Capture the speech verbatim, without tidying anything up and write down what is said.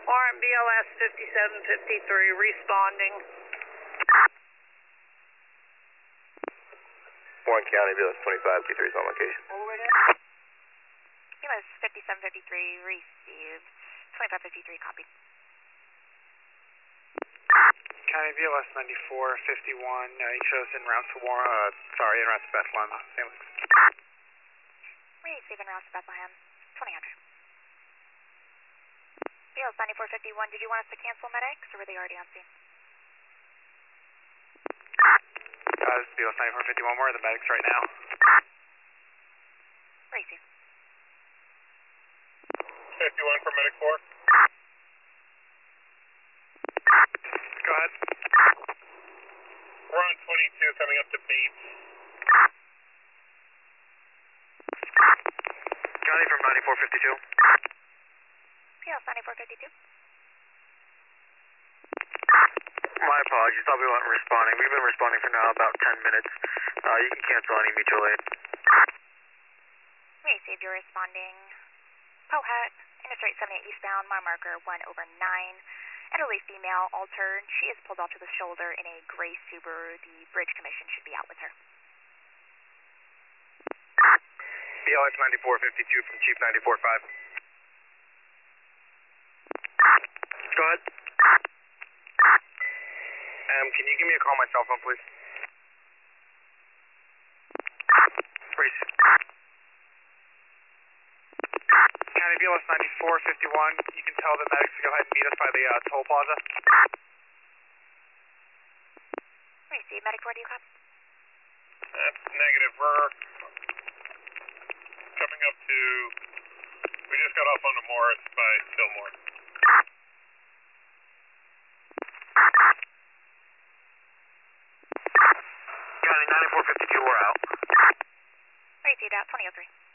Warrant B L S fifty-seven fifty-three, responding. Warren County, B L S twenty-five fifty-three is on location. All the way down. B L S fifty-seven fifty-three received. twenty-five fifty-three copied. County B L S ninety-four fifty-one, uh, he shows en route to War, uh, sorry, en route to Bethlehem, Saint Luke's. Receiving routes to Bethlehem, twenty hundred. B L S ninety-four fifty-one, did you want us to cancel medics, or were they already on scene? Uh, this is B L S ninety-four fifty-one, where are the medics right now? Receive. fifty-one for medic four. Go ahead. We're on twenty-two coming up to Bates. County from ninety-four fifty-two. B L S ninety-four fifty-two. My apologies, thought we weren't responding. We've been responding for now about ten minutes. Uh, you can cancel any mutual aid. Received, you're responding. Pohat, Interstate seventy-eight eastbound, mile marker one over nine. Elderly female, altered. She is pulled off to the shoulder in a gray Subaru. The bridge commission should be out with her. B L S ninety-four fifty-two from Chief ninety-four five. Go ahead. Um, can you give me a call on my cell phone, please? Race. County B L S ninety-four fifty-one, you can tell the medics to go ahead and meet us by the uh, toll plaza. Receive, medic four, do you copy? That's negative. We're coming up to, we just got off on the Morris by Fillmore. County ninety-four fifty-two, we're out. Received out, twenty oh three.